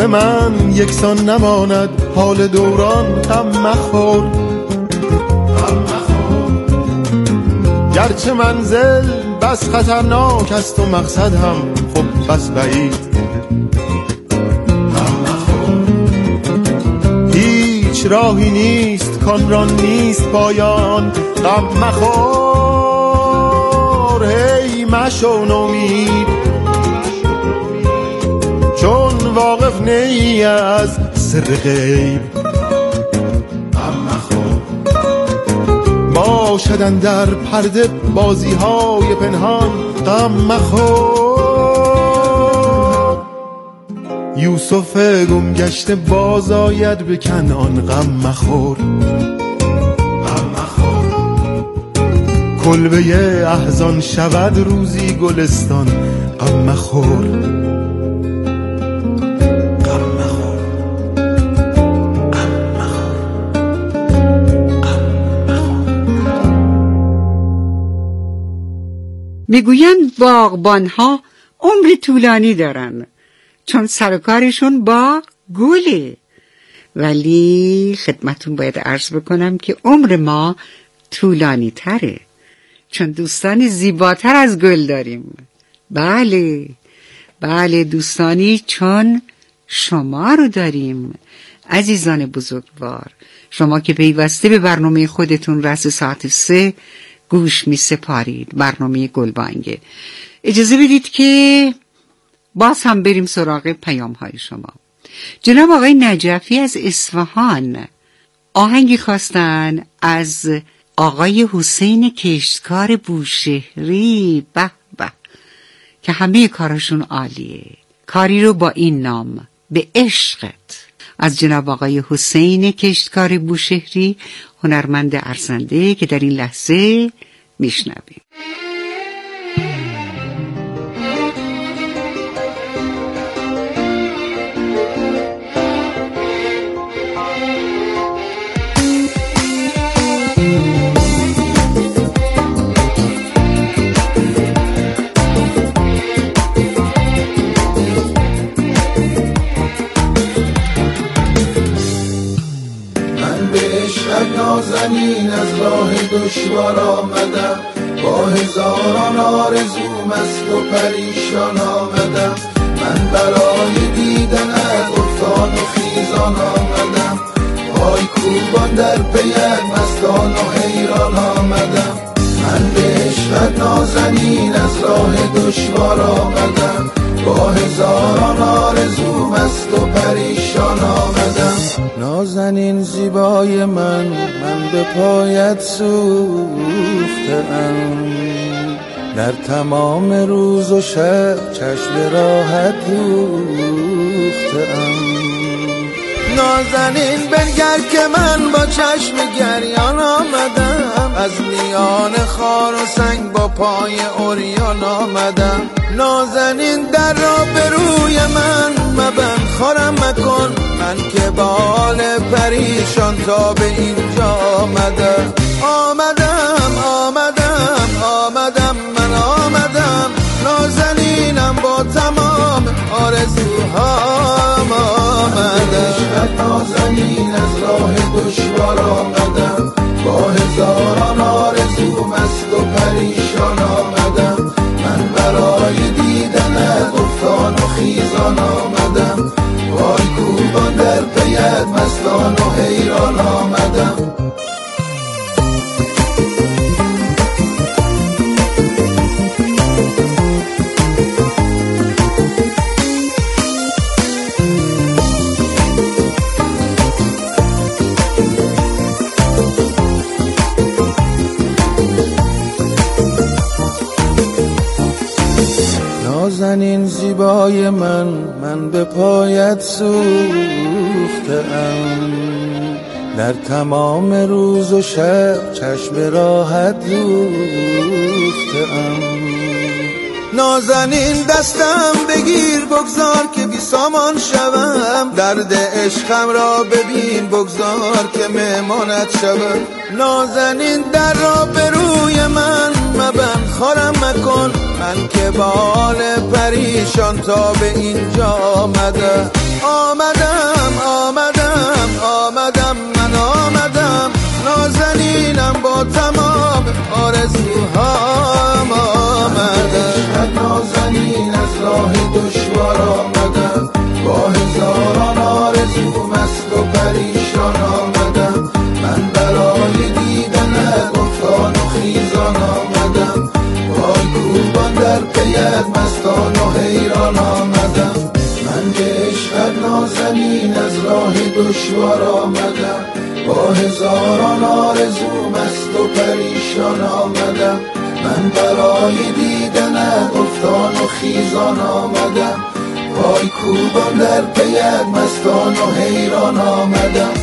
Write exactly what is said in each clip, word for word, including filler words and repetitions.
همراه من یکسان نماند، حال دوران غم مخور. گرچه منزل بس خطرناک است و مقصد هم خب بس بعید، هیچ راهی نیست کان را نیست پایان. غم مخور هی مشو نومید، چون واقف نی از سر غیب. باشدن در پرده بازی های پنهان، غم مخور. یوسف گم گشته باز آید به کنعان، غم مخور. کلبه احزان شود روزی گلستان، غم مخور. میگویند باغبان‌ها عمر طولانی دارن چون سر و کارشون با گله، ولی خدمتون باید عرض بکنم که عمر ما طولانی تره چون دوستانی زیباتر از گل داریم. بله بله دوستانی چون شما رو داریم. عزیزان بزرگوار، شما که پیوسته به برنامه خودتون رس ساعت سه گوش می سپارید، برنامه گلبانگه. اجازه بدید که باز هم بریم سراغ پیام های شما. جناب آقای نجفی از اصفهان آهنگی خواستن از آقای حسین کشتکار بوشهری، به به، که همه کارشون عالیه. کاری رو با این نام، به عشقت، از جناب آقای حسین کشتکار بوشهری، هنرمند ارزنده که در این لحظه میشنویم. نازنین از راه دشوار آمدم، با هزاران آرزو مست و پریشان آمدم. من برای دیدنت افتان و خیزان آمدم، پای کوبان در پیت مستان و حیران آمدم. من به عشقت نازنین از راه دشوار آمدم، با هزاران آرزو مست و پریشان آمدم. نازنین زیبای من، من به پایت سوختم، در تمام روز و شب چشم راحت دوختم. نازنین بنگر که من با چشم گریان آمدم، از میان خار و سنگ با پای عریان آمدم. نازنین در را به روی من مبند، خارم مکن من که با حال پریشان تا به اینجا آمدم. آمدم آمدم آمدم من آمدم، نازنینم با تمام آرزوهام آمدم. نازنین از راه دشوار آمدم، با هزاران آرزو مست و پریشان آمدم. من برای دیدنت افتان و خیزان آمدم، پای کوبان در پیت مستان و حیران آمدم. نازنین زیبای من، من به پایت سوختم، در تمام روز و شب چشم راحت دوختم. نازنین دستم بگیر بگذار که بی سامان شوم، درد عشقم را ببین بگذار که مهمانت شوم. نازنین در را به روی من مبند، خارم مکن من که بال پریشان تا به اینجا آمدم آمدم آمدم آمدم من آمدم نازنینم با تمام آرزوهام آمدم نازنین از راه دشوار آمدم با هزاران آرزو مست و پریشان آمدم من برای دیدنت افتان و خیزان آمدم پای کوبان در پیت مستان و حیران آمدم من به عشقت نازنین از راه دشوار آمدم با هزاران آرزو مست و پریشان آمدم من برای دیدنت افتان و خیزان آمدم پای کوبان در پیت مستان و حیران آمدم.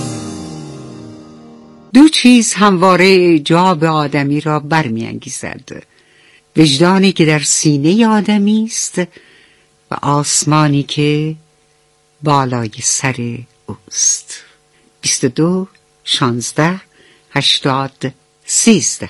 دو چیز همواره اعجاب آدمی را برمی‌انگیزد: وجدانی که در سینه آدمی است و آسمانی که بالای سر اوست. بیست و دو شانزده هشتاد سیزده.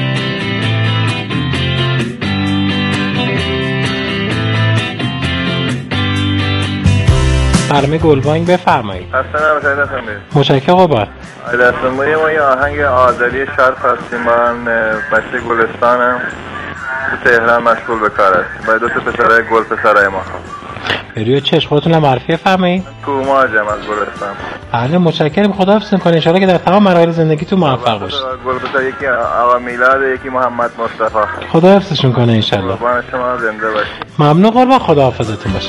فرمه گلبانگ بفرمایید. اصلا نمیتونید بفرمایید. متشکرم قربان. دستم ما یه آهنگ آذری شرف هستیم، من بچه گلستانم تو تهران مشغول به کار هستیم با دو تا پسرای گل پسرای ما. روی چشم خودتون هم معرفی فرمایید. کوماجم از گلستان. بله متشکرم، خداحافظ کنید. ان شاء الله که در تمام مراحل زندگیتون موفق باشید. گل پسر یکی آقا میلاد، یکی محمد مصطفی. خداحافظشون کنه ان شاء الله. قربان شما زنده باشید. ممنون قربان، خداحافظتون باشه.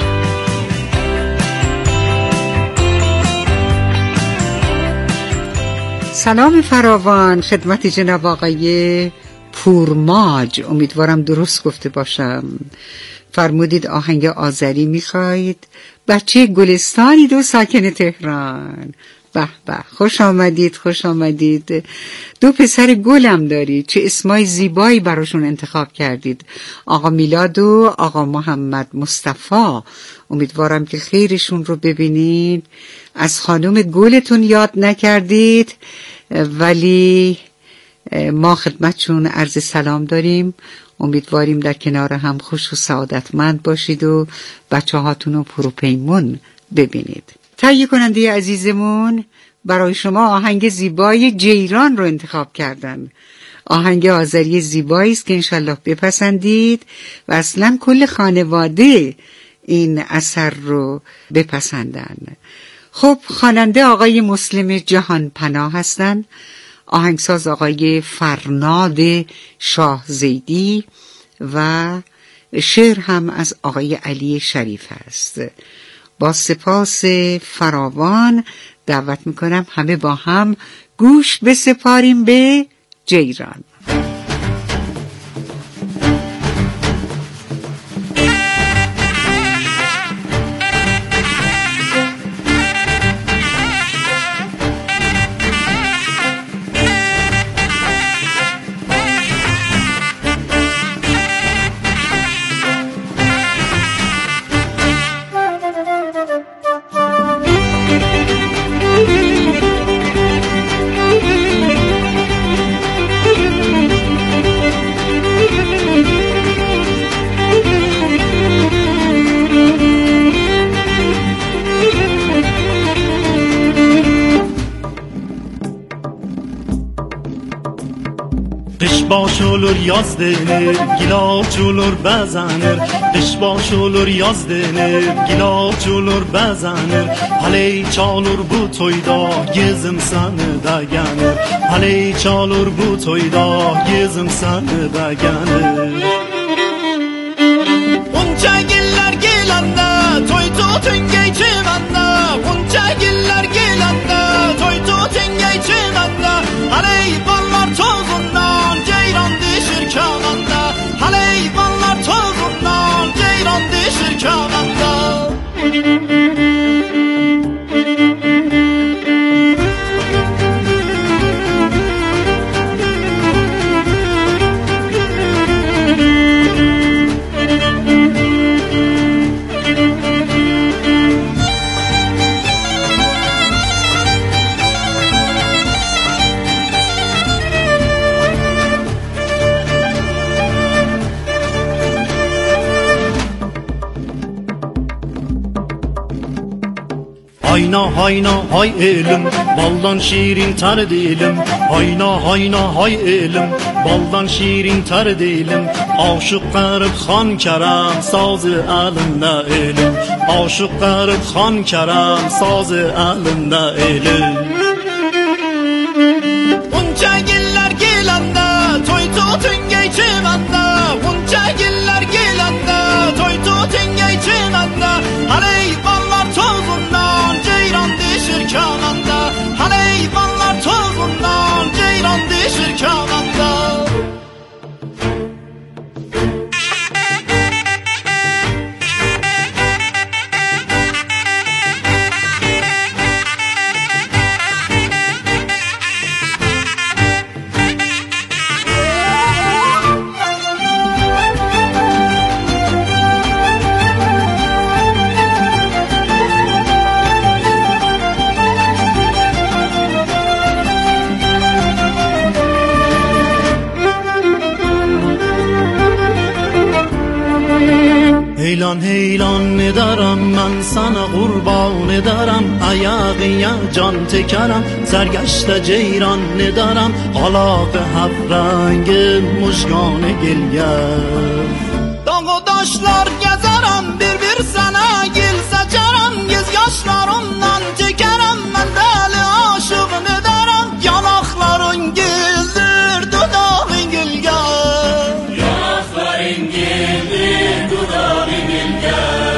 سلام فراوان خدمت جناب آقای پورماج، امیدوارم درست گفته باشم. فرمودید آهنگ آذری میخواید، بچه گلستانی دو ساکن تهران. به به، خوش آمدید خوش آمدید. دو پسر گلم دارید، چه اسمای زیبایی براشون انتخاب کردید، آقا میلاد و آقا محمد مصطفی. امیدوارم که خیرشون رو ببینید. از خانم گلتون یاد نکردید، ولی ما خدمتشون عرض سلام داریم. امیدواریم در کنار هم خوش و سعادتمند باشید و بچه هاتون رو پروپیمون ببینید. تهیه کننده عزیزمون برای شما آهنگ زیبای جیران رو انتخاب کردن. آهنگ آذری زیبایی است که انشالله بپسندید و اصلا کل خانواده این اثر رو بپسندن. خب خواننده آقای مسلم جهان پناه هستن، آهنگساز آقای فرناد شاه زیدی و شعر هم از آقای علی شریف هست. با سپاس فراوان دعوت میکنم همه با هم گوش بسپاریم به جیران. Kış baş olur yaz denir, gilaç olur bezenir. Kış baş olur yaz denir, gilaç olur bezenir. Haley çalır bu toyda, gezim seni de gelir. Haley çalır bu toyda, gezim seni de gelir. Bunca giller gelende, toy tutun geçimende. Bunca giller gelende, toy tutun geçimende. Haley ballar tozundan, ceyran düşür kananda. Haley ballar tozundan, ceyran düşür kananda. Hayna hayna hay elim, baldan şirin tar dilim. Hayna hayna hay elim, baldan şirin tar dilim. Aşık garip Xan Kerem, sazı elinde elim. Aşık garip Xan Kerem, sazı elinde elim. Bunca giller gelende, toy tutun geçimende. Bunca giller gelende, toy tutun geçimende. Hayvanlar tozundan, ceyran düşür kananda. Hayvanlar tozundan, ceyran düşür kananda. Heylan heylan ederim ben sana kurban ederim. Ayağıya can tekerim, sergeçte ceyran ederim. Alağı hafrengi muşkanı gelger. Dağ taşlar gezerim, bir bir sana gel seçerim. Göz yaşlarımdan çekerim, ben deli aşığın ederim. Yanakların gildir, dudağın gilger. Yanakların gildir, dudağın gilger.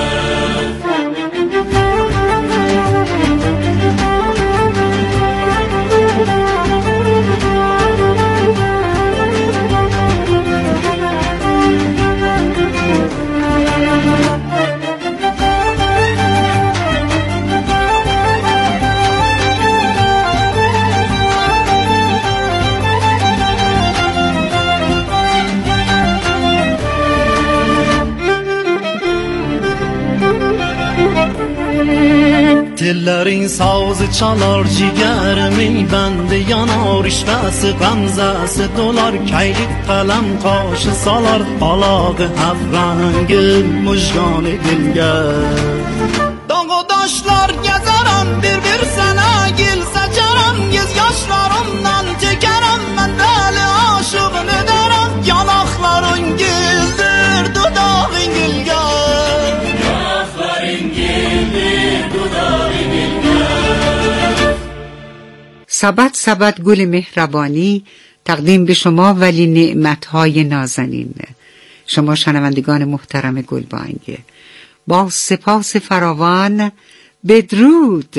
Tellerin sazı çalar ciğerimi, bende yanar işvesi gamzesi dolar. Keylik kalem kaşı salar, alağı hafrengi muşkanı dilger. Dağ taşlar gezerim, bir bir sana gel seçerim. Göz yaşlarımdan çekerim, ben deli aşığın ederim. Yanakların gildir, dudağın gilger. Yanakların gildir, dudağın gilger. سبد سبد گل مهربانی تقدیم به شما ولی نعمتهای نازنین. شما شنوندگان محترم گلبانگ، با سپاس فراوان بدرود.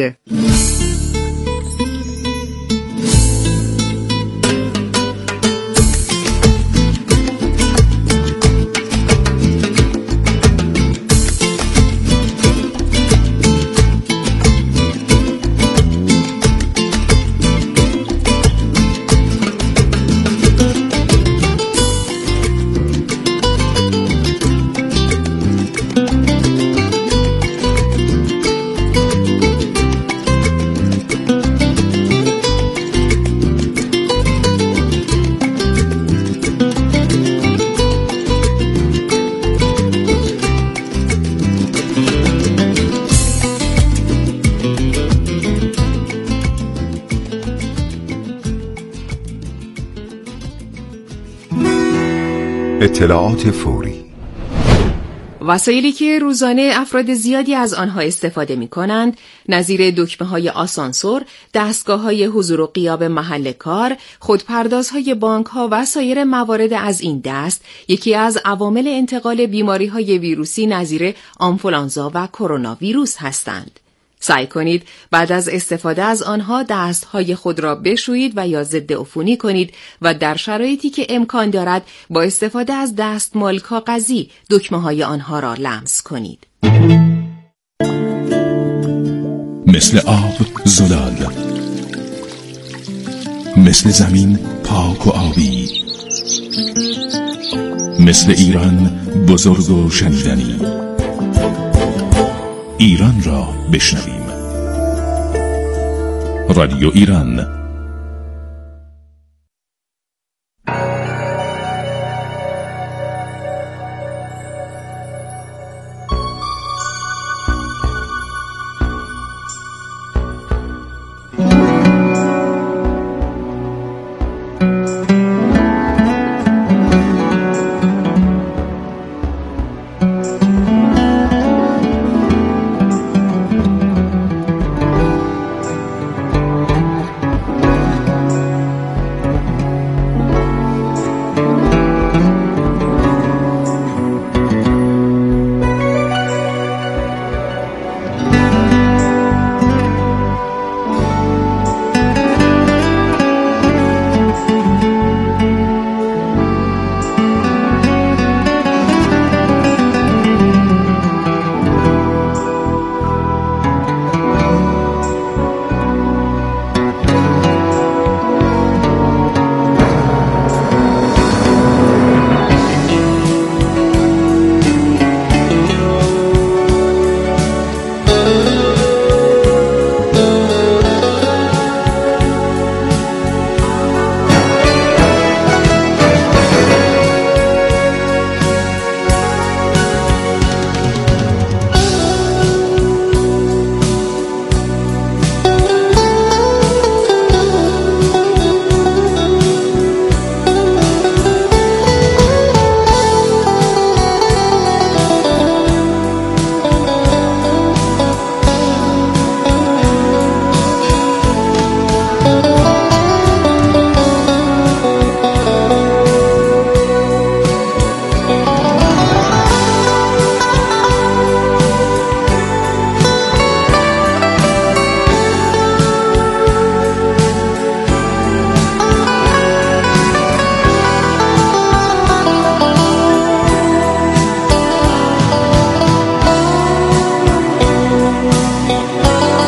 اطلاعات فوری. وسایلی که روزانه افراد زیادی از آنها استفاده می کنند، نظیر دکمه های آسانسور، دستگاه های حضور و غیاب محل کار، خودپردازهای بانک ها و سایر موارد از این دست، یکی از عوامل انتقال بیماری های ویروسی نظیر آنفولانزا و کرونا ویروس هستند. سعی کنید بعد از استفاده از آنها دستهای خود را بشویید و یا ضد عفونی کنید و در شرایطی که امکان دارد با استفاده از دستمال کاغذی دکمه‌های آنها را لمس کنید. مثل آب زلال، مثل زمین پاک و آبی، مثل ایران بزرگ و شنیدنی. ایران را بشنویم. رادیو ایران.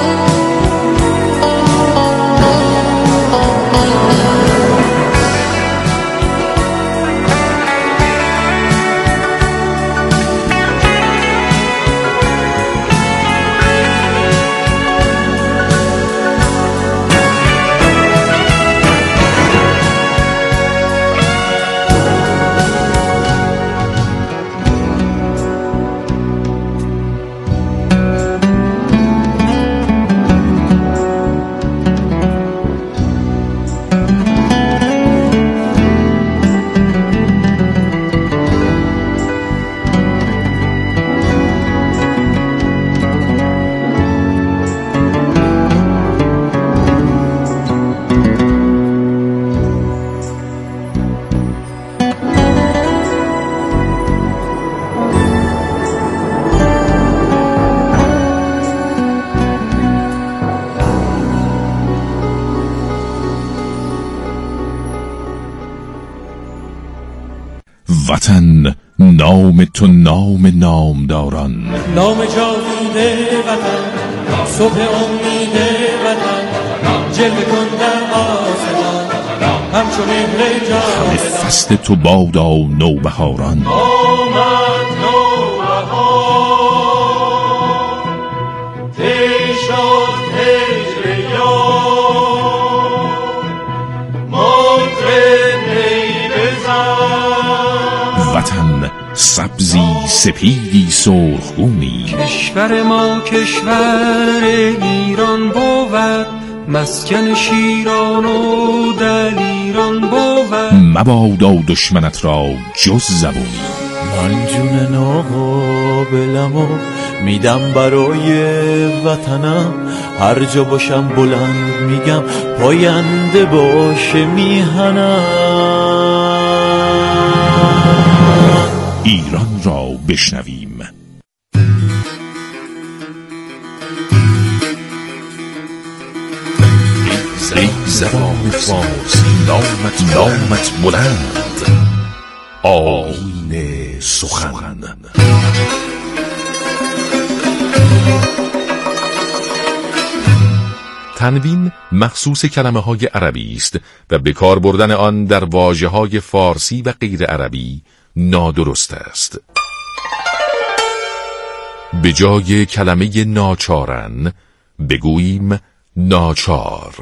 وطن نام تو نام نامداران، نام جاوید وطن، صبح امید وطن، جلوه کن در آسمان همچون مهر جاودان. همه فصل تو بادا نوبهاران، آمد نوبهار طی شد هجر یار، مطرب نی بزن. وطن سبزی سپیدی سرخگونی، کشور ما کشور ایران بود، مسکن شیران و دلیران بود. مبادا دشمنت را جز زبونی، من جون ناقابلمو میدم برای وطنم، هر جا باشم بلند میگم پاینده باشه میهنم. ایران را بشنویم. ای زبان فارسی نامت نامت بلند، آیین سخن. تنوین مخصوص کلمه های عربی است و به کار بردن آن در واژه های فارسی و غیر عربی نادرست است. به جای کلمه ناچارن بگوییم ناچار.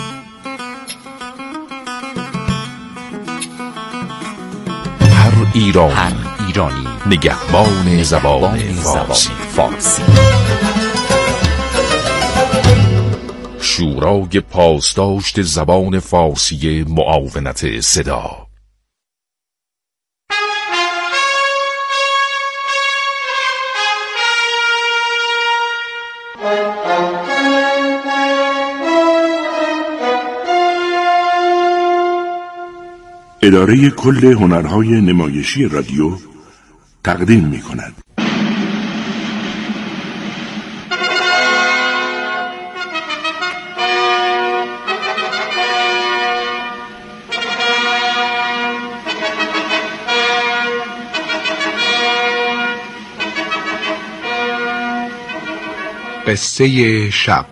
هر ایرانی, هر ایرانی نگهبان زبان فارسی. فارسی شورای پاسداشت زبان فارسی معاونت صدا. اداره کل هنرهای نمایشی رادیو تقدیم می کند. قصه شب.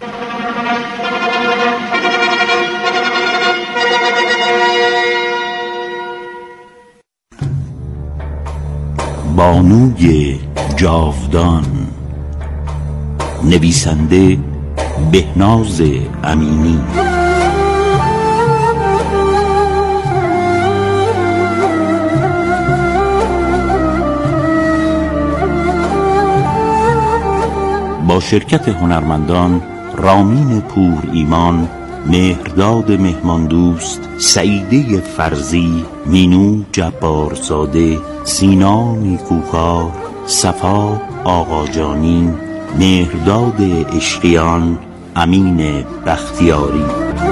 بانوی جاودان، نویسنده بهناز امینی. با شرکت هنرمندان رامین پور ایمان، مهرداد مهمان دوست، سعیده فرزی، مینو جبارزاده، سینا نیکوکار، صفا آقاجانی، مهرداد اشقیان، امین بختیاری.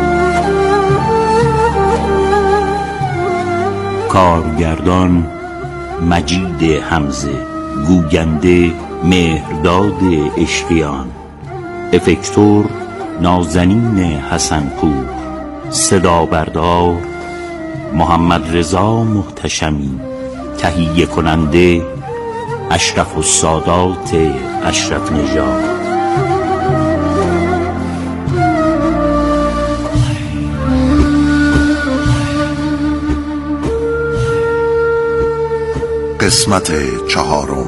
کارگردان مجید حمزه، گوینده مهرداد اشقیان، افکتور نازنین حسنپور، صدا بردار محمد رضا محتشمی، تهیه کننده اشرف السادات اشرف نژاد. قسمت چهارم.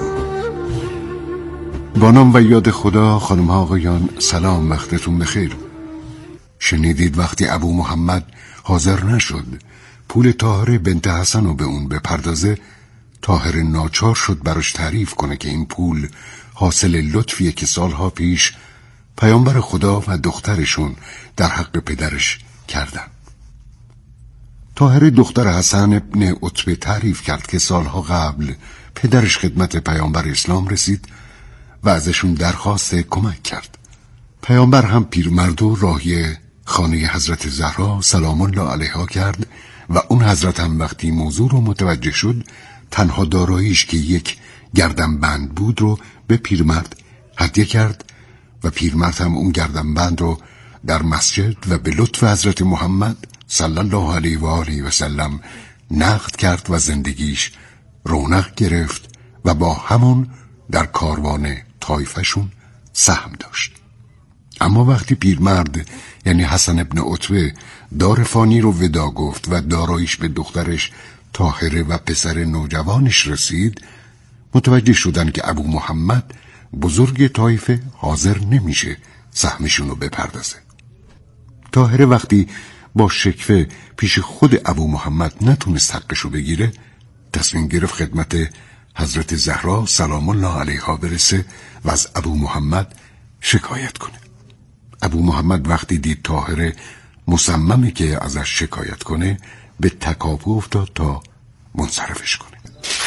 با نام و یاد خدا. خانم ها آقایان سلام، وقتتون بخیر. شنیدید وقتی ابو محمد حاضر نشد پول طاهره بنت حسن رو به اون بپردازه، طاهره ناچار شد براش تعریف کنه که این پول حاصل لطفیه که سالها پیش پیامبر خدا و دخترشون در حق پدرش کردن. طاهره دختر حسن ابن عتبه تعریف کرد که سالها قبل پدرش خدمت پیامبر اسلام رسید و ازشون درخواست کمک کرد. پیامبر هم پیرمرد و راهی خانه حضرت زهرا سلام الله علیها کرد و اون حضرت هم وقتی موضوع رو متوجه شد تنها داراییش که یک گردنبند بود رو به پیرمرد هدیه کرد و پیرمرد هم اون گردنبند رو در مسجد و به لطف حضرت محمد صلی الله علیه و آله و سلم نقد کرد و زندگیش رونق گرفت و با همون در کاروان طایفشون سهم داشت. اما وقتی پیرمرد یعنی حسن ابن عتبه دار فانی رو ودا گفت و داراییش به دخترش طاهره و پسر نوجوانش رسید، متوجه شدن که ابو محمد بزرگ طایفه حاضر نمیشه سهمشون رو بپردازه. طاهره وقتی با شکوه پیش خود ابو محمد نتونست حقشو بگیره، تصمیم گرفت خدمت حضرت زهرا سلام الله علیها برسه و از ابو محمد شکایت کنه. ابو محمد وقتی دید طاهره مصممه که ازش شکایت کنه به تکاپو افتاد تا منصرفش کنه.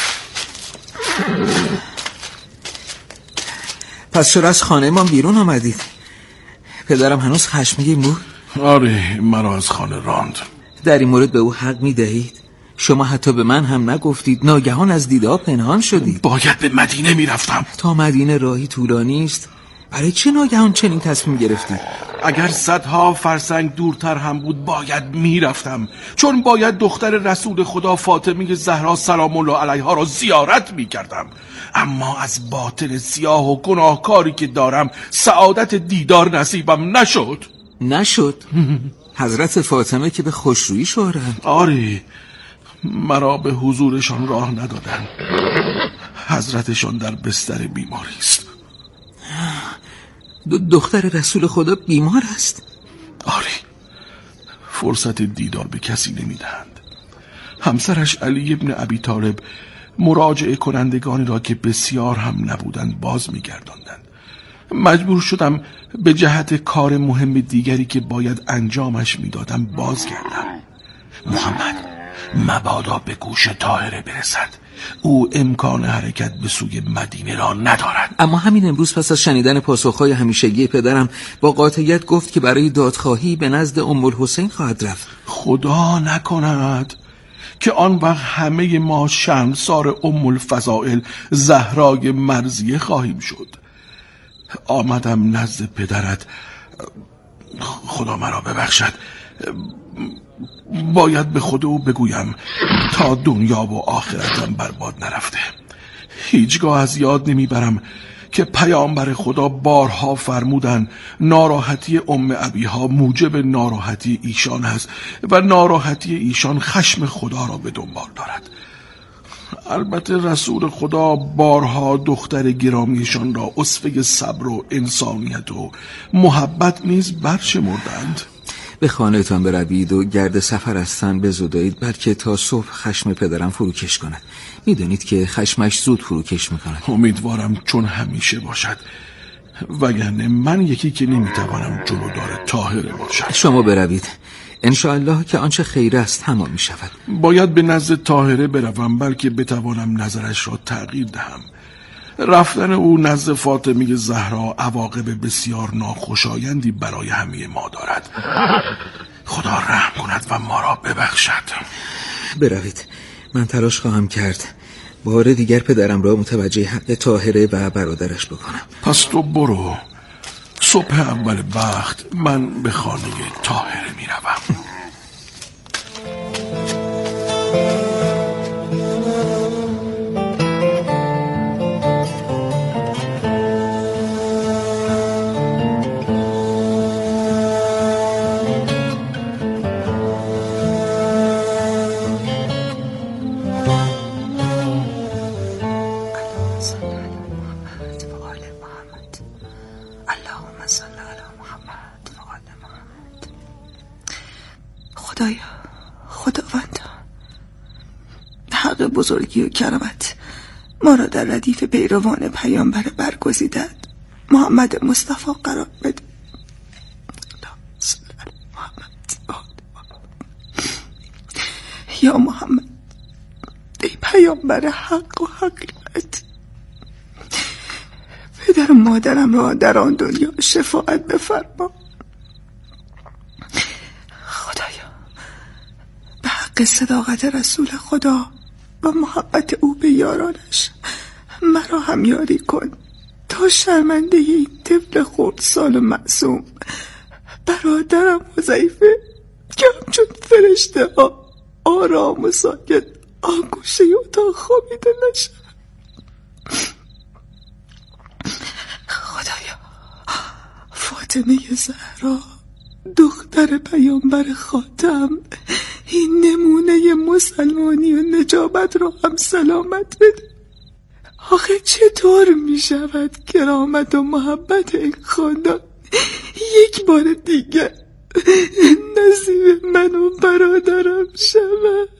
پس چرا از خانه ما بیرون آمدید؟ پدرم هنوز خشمگین بود؟ آره، مرا از خانه راند. در این مورد به او حق می دهید؟ شما حتی به من هم نگفتید، ناگهان از دیده ها پنهان شدید. باید به مدینه می رفتم. تا مدینه راهی طولانی است. برای چه ناگهان چنین تصمیم گرفتید؟ اگر صدها فرسنگ دورتر هم بود باید می رفتم، چون باید دختر رسول خدا فاطمه زهرا سلام الله علیها را زیارت می کردم. اما از باطل سیاه و گناهکاری که دارم سعادت دیدار نصیبم نشد. نشد؟ حضرت فاطمه که به خوشرویی شهرند. آره، مرا به حضورشان راه ندادن. حضرتشان در بستر بیماری است. دختر رسول خدا بیمار است؟ آره، فرصت دیدار به کسی نمیدهند. همسرش علی ابن ابی طالب مراجعه کنندگانی را که بسیار هم نبودند باز میگرداندند. مجبور شدم به جهت کار مهم دیگری که باید انجامش میدادم بازگردم. محمد مبادا به گوش طاهره برسد، او امکان حرکت به سوی مدینه را ندارد. اما همین امروز پس از شنیدن پاسخهای همیشگی پدرم با قاطعیت گفت که برای دادخواهی به نزد ام الحسین خواهد رفت. خدا نکند که آن وقت همه ما شرمسار ام الفضائل زهرای مرضیه خواهیم شد. آمدم نزد پدرت، خدا مرا ببخشد، باید به خود او بگویم تا دنیا و آخرتم برباد نرفته. هیچگاه از یاد نمیبرم که پیامبر خدا بارها فرمودن ناراحتی ام ابیها موجب ناراحتی ایشان است و ناراحتی ایشان خشم خدا را به دنبال دارد. البته رسول خدا بارها دختر گرامیشان را اسوه صبر و انسانیت و محبت نیز برشمردند. به خانه‌تان بروید و گرد سفر از تن بزدایید، بلکه تا صبح خشم پدرم فروکش کند. میدانید که خشمش زود فروکش میکند. امیدوارم چون همیشه باشد، وگرنه من یکی که نمیتوانم جلودار طاهره باشم. شما بروید، انشاءالله که آنچه خیر است تمام می شود. باید به نزد طاهره بروم بلکه بتوانم نظرش را تغییر دهم. رفتن او نزد فاطمه زهرا عواقب بسیار ناخوشایندی برای همه ما دارد. خدا رحم کند و ما را ببخشد. بروید، من تلاش خواهم کرد بار دیگر پدرم را متوجه حق طاهره و برادرش بکنم. پس تو برو، صبح اول وقت من به خانه طاهره می روم. خدایا، خداوندا، حق بزرگی و کرامت ما را در ردیف پیروان پیامبر برگزیدت محمد مصطفی قرار بده. یا محمد، ای پیامبر حق و حقیقت، پدر و مادرم را در آن دنیا شفاعت بفرما. خدایا، به حق صداقت رسول خدا و محبت او به یارانش مرا هم یاری کن تا شرمنده این طفل خردسال و معصوم برادرم حذیفه که همچون فرشته ها آرام و ساکت آگوشه اتاق خوابیده نشد. خدایا، فاطمه زهرا دختر پیامبر خاتم این نمونه مسلمانی و نجابت رو هم سلامت بده. آخه چطور می شود کرامت و محبت این خاندان یک بار دیگه نصیب من و برادرم شود؟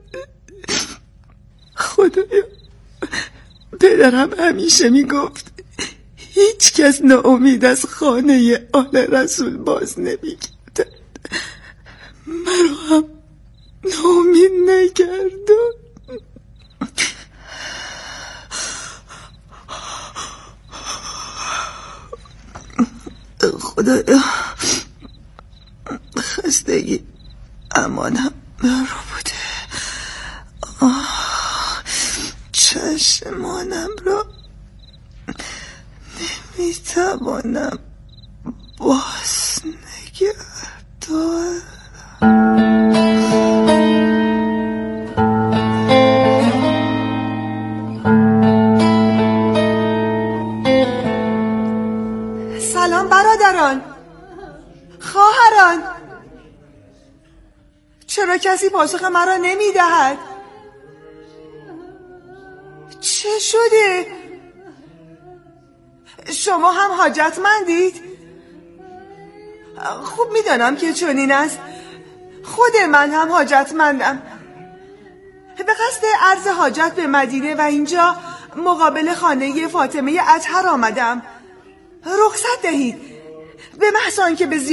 خدایا، پدرم همیشه می گفت هیچ کس ناامید از خانه آل رسول باز نمی گردد. مرا هم ناامید نگردون. خدایا، خستگی امانم رو بوده. آه، چشمانم را نمیتوانم باز نگه دارم. سلام برادران، خواهران، چرا کسی پاسخ مرا نمی دهد؟ چه شده؟ شما هم حاجتمندید؟ خوب می دانم که چنین است. خود من هم حاجتمندم. به قصد عرض حاجت به مدینه و اینجا مقابل خانه فاطمه اطهر آمدم. رخصت دهید، به محض آنکه به